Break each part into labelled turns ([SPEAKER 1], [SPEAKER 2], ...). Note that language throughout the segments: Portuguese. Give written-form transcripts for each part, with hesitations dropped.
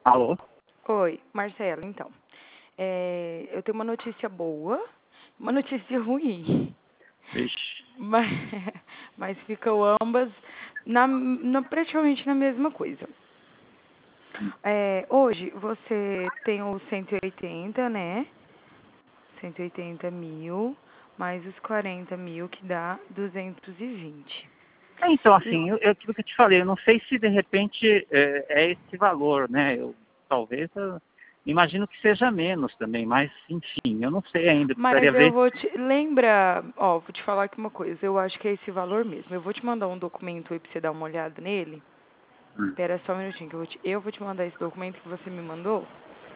[SPEAKER 1] Alô?
[SPEAKER 2] Oi, Marcelo, então. Eu tenho uma notícia boa, uma notícia ruim.
[SPEAKER 1] Vixe.
[SPEAKER 2] Mas, mas ficam ambas praticamente na mesma coisa. Hoje você tem o 180, né? 180 mil, mais os 40 mil, que dá 220.
[SPEAKER 1] Então,
[SPEAKER 2] E,
[SPEAKER 1] assim, aquilo que eu te falei, eu não sei se de repente é esse valor, né? Talvez, imagino que seja menos também, mas enfim, eu não sei ainda, precisaria
[SPEAKER 2] mas eu
[SPEAKER 1] ver.
[SPEAKER 2] vou te... Lembra... Ó, vou te falar aqui uma coisa. Eu acho que é esse valor mesmo. Eu vou te mandar um documento aí pra você dar uma olhada nele.
[SPEAKER 1] Hum.
[SPEAKER 2] Espera só um minutinho, que eu vou te mandar esse documento que você me mandou.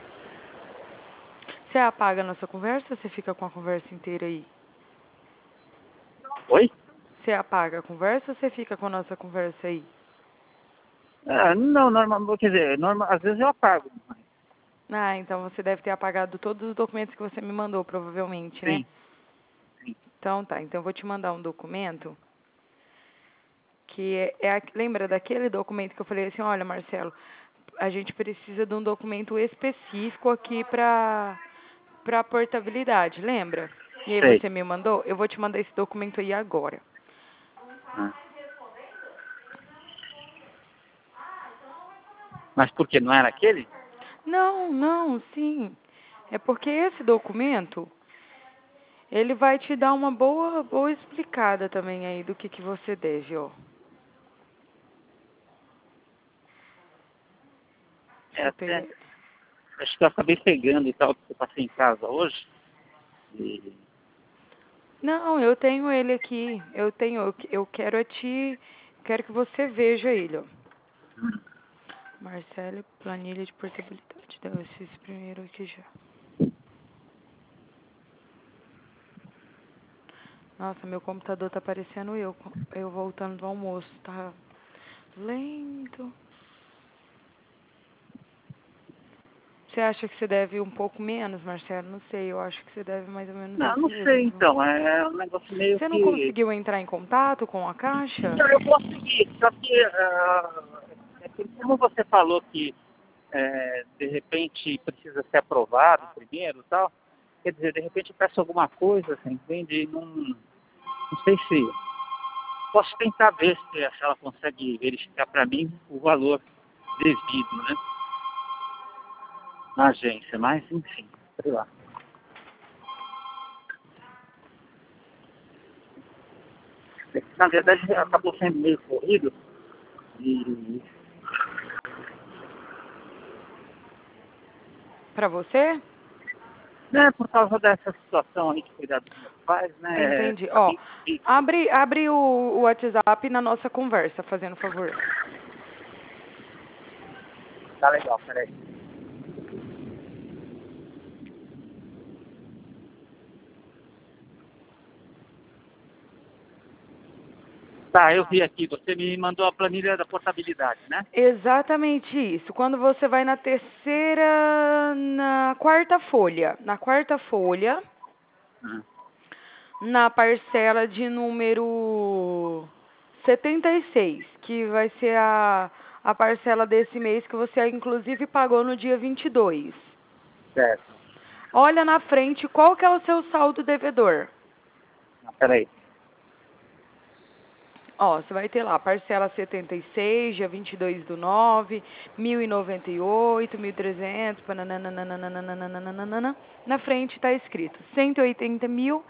[SPEAKER 2] Você apaga a nossa conversa ou você fica com a conversa inteira aí?
[SPEAKER 1] Oi?
[SPEAKER 2] Você apaga a conversa ou você fica com a nossa conversa aí?
[SPEAKER 1] Não, normal, quer dizer, às vezes eu apago.
[SPEAKER 2] Ah, então você deve ter apagado todos os documentos que você me mandou, provavelmente, né?
[SPEAKER 1] Sim, sim.
[SPEAKER 2] Então tá, então eu vou te mandar um documento que lembra daquele documento que eu falei assim, olha, Marcelo, a gente precisa de um documento específico aqui para portabilidade, lembra? E aí
[SPEAKER 1] Sei.
[SPEAKER 2] você me mandou? Eu vou te mandar esse documento aí agora.
[SPEAKER 1] Ah. Mas por que não era aquele?
[SPEAKER 2] Não, não, sim. É porque esse documento, ele vai te dar uma boa explicada também aí do que você deve, ó. Deixa eu
[SPEAKER 1] Até,
[SPEAKER 2] pegar.
[SPEAKER 1] acho que eu acabei pegando e tal, porque eu passei em casa hoje. E,
[SPEAKER 2] Não, eu tenho ele aqui. Eu quero quero que você veja ele, ó. Marcelo, planilha de portabilidade. Deve ser esse primeiro aqui já. Nossa, meu computador tá parecendo eu voltando do almoço. Tá lento. Você acha que você deve um pouco menos, Marcelo? Não sei, eu acho que você deve mais ou menos
[SPEAKER 1] não,
[SPEAKER 2] isso
[SPEAKER 1] não
[SPEAKER 2] mesmo,
[SPEAKER 1] sei
[SPEAKER 2] viu?
[SPEAKER 1] então, é um negócio meio
[SPEAKER 2] Você não
[SPEAKER 1] que.
[SPEAKER 2] conseguiu entrar em contato com a Caixa?
[SPEAKER 1] Não, eu consegui, só que, como você falou que de repente precisa ser aprovado primeiro e tal, quer dizer, de repente eu peço alguma coisa, você entende? Não sei se. Posso tentar ver se ela consegue verificar para mim o valor devido, né? Na agência, mas enfim, sei lá. Na verdade acabou sendo meio corrido e
[SPEAKER 2] Pra você?
[SPEAKER 1] né, por causa dessa situação aí de cuidar dos meus pais, né?
[SPEAKER 2] Entendi. Ó,
[SPEAKER 1] Acabei que
[SPEAKER 2] abre o WhatsApp na nossa conversa, fazendo favor.
[SPEAKER 1] tá legal, peraí. Tá, eu vi aqui, você me mandou a planilha da portabilidade, né?
[SPEAKER 2] Exatamente isso. Quando você vai na quarta folha,
[SPEAKER 1] Uhum.
[SPEAKER 2] na parcela de número 76, que vai ser a parcela desse mês que você inclusive pagou no dia 22.
[SPEAKER 1] Certo.
[SPEAKER 2] Olha na frente qual que é o seu saldo devedor.
[SPEAKER 1] Ah, peraí.
[SPEAKER 2] Ó, você vai ter lá parcela 76, dia 22/9, 1.098, 1.300, pananana. Na frente está escrito 180 mil,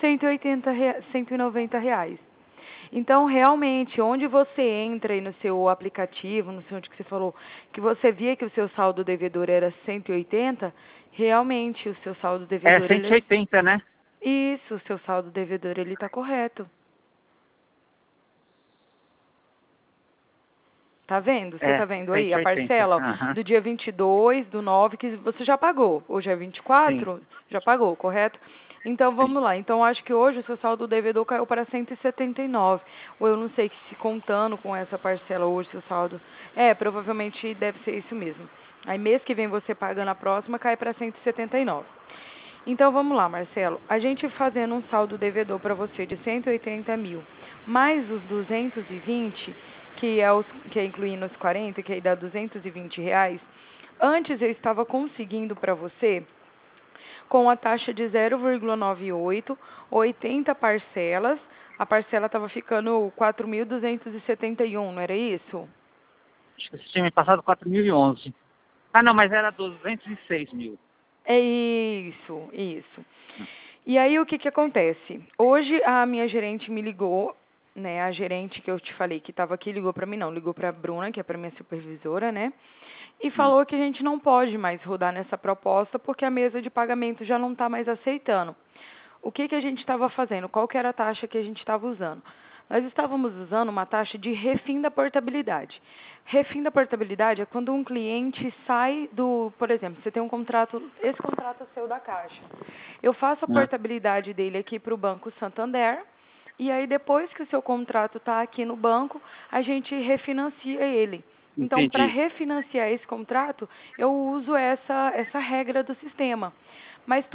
[SPEAKER 2] 190 reais. Então, realmente, onde você entra aí no seu aplicativo, no seu onde que você falou, que você via que o seu saldo devedor era 180, realmente o seu saldo
[SPEAKER 1] É
[SPEAKER 2] devedor, ele
[SPEAKER 1] 180, né?
[SPEAKER 2] isso, o seu saldo devedor, ele está correto. Tá vendo? Você
[SPEAKER 1] É,
[SPEAKER 2] tá vendo aí a
[SPEAKER 1] 180.
[SPEAKER 2] parcela
[SPEAKER 1] Aham.
[SPEAKER 2] do dia 22/9 que você já pagou. Hoje é
[SPEAKER 1] Sim.
[SPEAKER 2] 24, já pagou, correto? Então vamos lá. Então acho que hoje o seu saldo devedor caiu para 179. Ou eu não sei se contando com essa parcela hoje seu saldo. Provavelmente deve ser isso mesmo. Aí mês que vem você pagando a próxima cai para 179. Então vamos lá, Marcelo. A gente fazendo um saldo devedor para você de 180 mil, mais os 220, que é incluindo os 40, que aí dá 220 reais, Antes eu estava conseguindo para você com a taxa de 0,98, 80 parcelas. A parcela estava ficando 4.271, não era isso?
[SPEAKER 1] Acho que você tinha me passado 4.011. Ah, não, mas era 206 mil.
[SPEAKER 2] É isso, isso. E aí o que que acontece? Hoje a minha gerente me ligou, né? A gerente que eu te falei que estava aqui ligou para mim, não, ligou para a Bruna, que é para minha supervisora, né? E falou que a gente não pode mais rodar nessa proposta porque a mesa de pagamento já não está mais aceitando. O que que a gente estava fazendo? Qual que era a taxa que a gente estava usando? Nós estávamos usando uma taxa de refim da portabilidade. Refim da portabilidade é quando um cliente sai do, por exemplo, você tem um contrato, esse contrato é seu da Caixa. Eu faço a portabilidade dele aqui para o Banco Santander, e aí depois que o seu contrato está aqui no banco, a gente refinancia ele. Então, para
[SPEAKER 1] Entendi.
[SPEAKER 2] refinanciar esse contrato, eu uso essa regra do sistema. Mas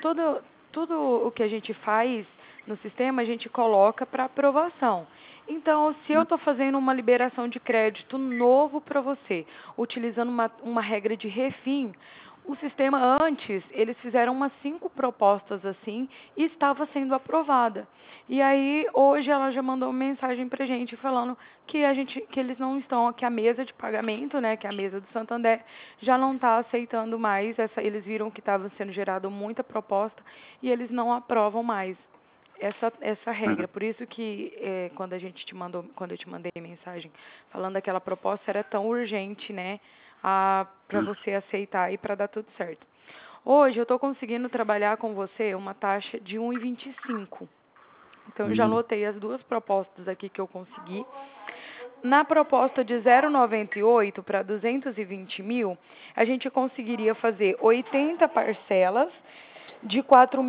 [SPEAKER 2] tudo o que a gente faz no sistema, a gente coloca para aprovação. Então, se eu estou fazendo uma liberação de crédito novo para você, utilizando uma regra de refim, o sistema antes, eles fizeram umas 5 propostas assim e estava sendo aprovada. E aí, hoje ela já mandou uma mensagem pra gente falando que eles não estão, que a mesa de pagamento, né, que é a mesa do Santander, já não está aceitando mais eles viram que estava sendo gerada muita proposta e eles não aprovam mais essa regra. Por isso que quando eu te mandei mensagem falando daquela proposta era tão urgente, né, para você aceitar e para dar tudo certo. Hoje eu estou conseguindo trabalhar com você uma taxa de 1,25. Então eu já anotei as 2 propostas aqui que eu consegui. Na proposta de 0,98 para 220 mil, a gente conseguiria fazer 80 parcelas de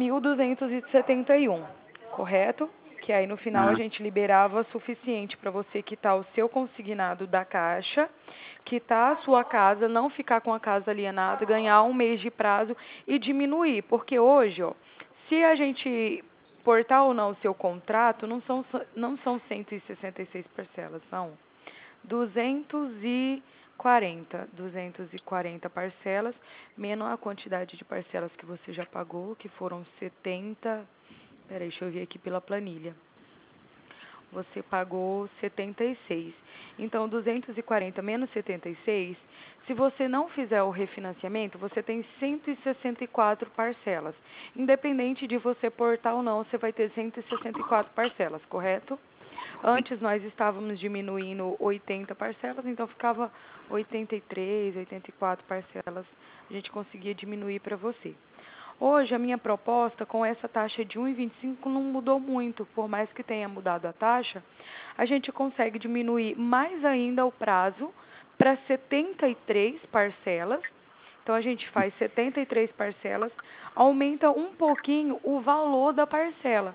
[SPEAKER 2] 4.271, correto? Que aí no final a gente liberava suficiente para você quitar o seu consignado da Caixa, quitar a sua casa, não ficar com a casa alienada, ganhar um mês de prazo e diminuir. Porque hoje, ó, se a gente portar ou não o seu contrato, não são 166 parcelas, são 240 parcelas, menos a quantidade de parcelas que você já pagou, que foram 70. Peraí, deixa eu ver aqui pela planilha. Você pagou 76. Então, 240 menos 76, se você não fizer o refinanciamento, você tem 164 parcelas. Independente de você portar ou não, você vai ter 164 parcelas, correto? Antes nós estávamos diminuindo 80 parcelas, então ficava 83, 84 parcelas. A gente conseguia diminuir para você. Hoje, a minha proposta com essa taxa de 1,25 não mudou muito. Por mais que tenha mudado a taxa, a gente consegue diminuir mais ainda o prazo para 73 parcelas. Então, a gente faz 73 parcelas, aumenta um pouquinho o valor da parcela,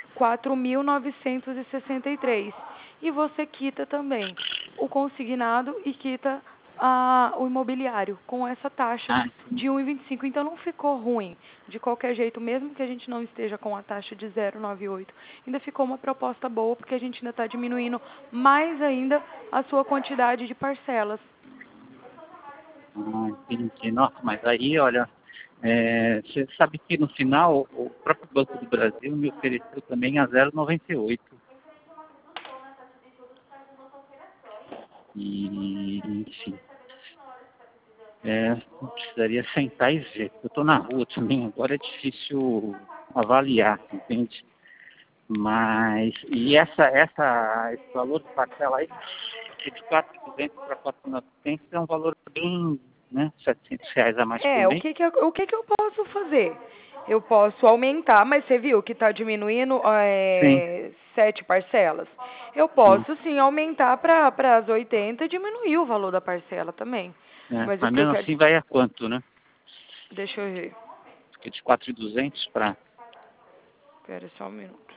[SPEAKER 2] 4.963. E você quita também o consignado e quita o imobiliário com essa taxa de 1,25. Então não ficou ruim. De qualquer jeito, mesmo que a gente não esteja com a taxa de 0,98, ainda ficou uma proposta boa, porque a gente ainda está diminuindo mais ainda a sua quantidade de parcelas.
[SPEAKER 1] Entendi. Nossa, mas aí, olha, você sabe que no final o próprio Banco do Brasil me ofereceu também a 0,98. E, enfim, precisaria sentar e ver. Eu estou na rua também, agora é difícil avaliar, entende? Mas, e esse valor de parcela aí, de 4.200 para 4.900 é um valor bem, né, R$ 700 a mais por mês.
[SPEAKER 2] O que eu posso fazer? Eu posso aumentar, mas você viu que está diminuindo 7 parcelas? Eu posso sim aumentar para as 80 e diminuir o valor da parcela também.
[SPEAKER 1] Mas mesmo assim vai a quanto, né?
[SPEAKER 2] Deixa eu ver.
[SPEAKER 1] Porque de 4.200 para...
[SPEAKER 2] Espera só um minuto.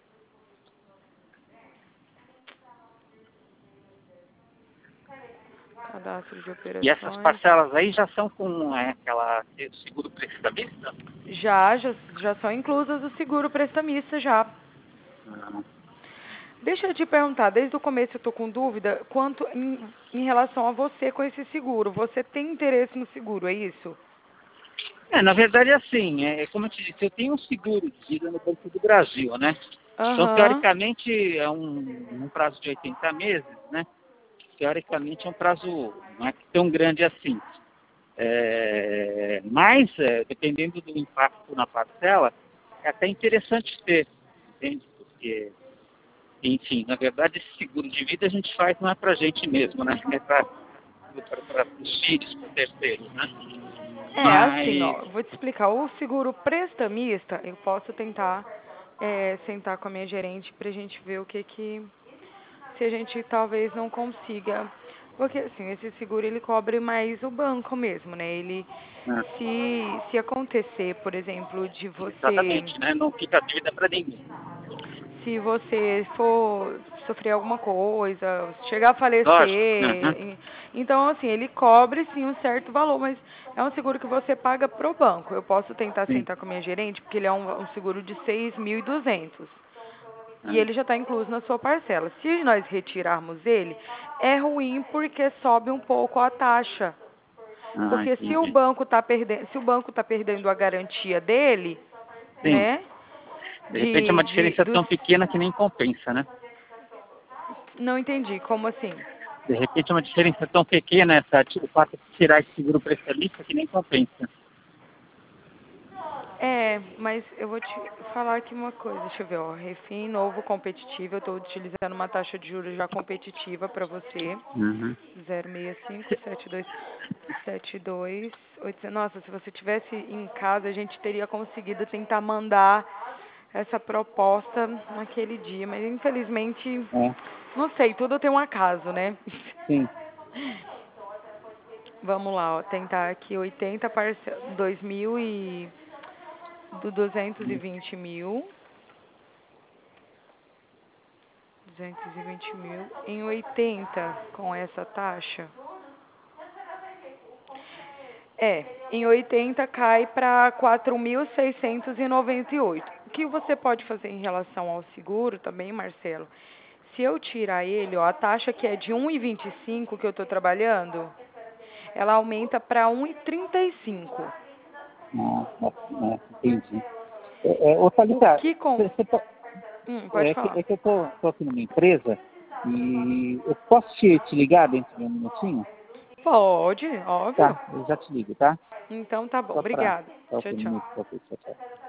[SPEAKER 2] Cadastro de operações.
[SPEAKER 1] E essas parcelas aí já são com aquela seguro prestamista?
[SPEAKER 2] Já são inclusas o seguro prestamista já. Deixa eu te perguntar, desde o começo eu tô com dúvida, quanto em relação a você com esse seguro. Você tem interesse no seguro, é isso?
[SPEAKER 1] Na verdade é assim, como eu te disse, eu tenho um seguro de vida no Banco do Brasil, né? Então,
[SPEAKER 2] Aham.
[SPEAKER 1] teoricamente, é um prazo de 80 meses, né? Teoricamente é um prazo não é tão grande assim. Mas, dependendo do impacto na parcela, é até interessante ter, entende? Porque, enfim, na verdade, esse seguro de vida a gente faz não é para a gente mesmo, né? É para os filhos, para terceiros, né?
[SPEAKER 2] É, assim,
[SPEAKER 1] Mas,
[SPEAKER 2] ó, vou te explicar. O seguro prestamista, eu posso tentar sentar com a minha gerente pra gente ver o que se a gente talvez não consiga. Porque, assim, esse seguro ele cobre mais o banco mesmo, né? Ele,
[SPEAKER 1] né,
[SPEAKER 2] se acontecer, por exemplo, de você
[SPEAKER 1] exatamente, né? Não fica dívida para ninguém.
[SPEAKER 2] se você for sofrer alguma coisa, chegar a
[SPEAKER 1] Lógico. Uhum.
[SPEAKER 2] falecer. Então, assim, ele cobre sim um certo valor, mas é um seguro que você paga pro banco. Eu posso tentar
[SPEAKER 1] Sim.
[SPEAKER 2] sentar com a minha gerente, porque ele é um seguro de 6.200 e
[SPEAKER 1] Ah,
[SPEAKER 2] ele já está incluso na sua parcela. Se nós retirarmos ele, é ruim porque sobe um pouco a taxa. Porque se o
[SPEAKER 1] entendi.
[SPEAKER 2] banco está perdendo, se o banco tá perdendo a garantia dele,
[SPEAKER 1] Sim.
[SPEAKER 2] né?
[SPEAKER 1] De repente é uma diferença
[SPEAKER 2] Dos
[SPEAKER 1] tão pequena que nem compensa, né?
[SPEAKER 2] Não entendi, como assim?
[SPEAKER 1] De repente é uma diferença tão pequena o fato de tirar esse seguro prestamista que nem compensa.
[SPEAKER 2] É, mas eu vou te falar aqui uma coisa, deixa eu ver, ó, Refim novo competitivo, eu estou utilizando uma taxa de juros já competitiva para você,
[SPEAKER 1] Uhum.
[SPEAKER 2] 065-7272-800. Nossa, se você tivesse em casa, a gente teria conseguido tentar mandar essa proposta naquele dia, mas infelizmente,
[SPEAKER 1] É,
[SPEAKER 2] não sei, tudo tem um acaso, né?
[SPEAKER 1] sim.
[SPEAKER 2] Vamos lá, ó, tentar aqui 80 parcelas, 2.000 do 220.000, 220.000 em 80 com essa taxa. Em 80 cai para 4.698. O que você pode fazer em relação ao seguro também, Marcelo? Se eu tirar ele, ó, a taxa que é de 1,25 que eu estou trabalhando, ela aumenta para 1,35.
[SPEAKER 1] Entendi. Ô,
[SPEAKER 2] O
[SPEAKER 1] Thalita,
[SPEAKER 2] que com... Pode falar.
[SPEAKER 1] é que eu tô aqui numa empresa e eu posso te ligar dentro de um minutinho?
[SPEAKER 2] Pode, óbvio.
[SPEAKER 1] Tá, eu já te ligo, tá?
[SPEAKER 2] Então tá bom,
[SPEAKER 1] Só para
[SPEAKER 2] obrigada.
[SPEAKER 1] dar o
[SPEAKER 2] Tchau,
[SPEAKER 1] minuto
[SPEAKER 2] tchau.
[SPEAKER 1] para você. Tchau, tchau.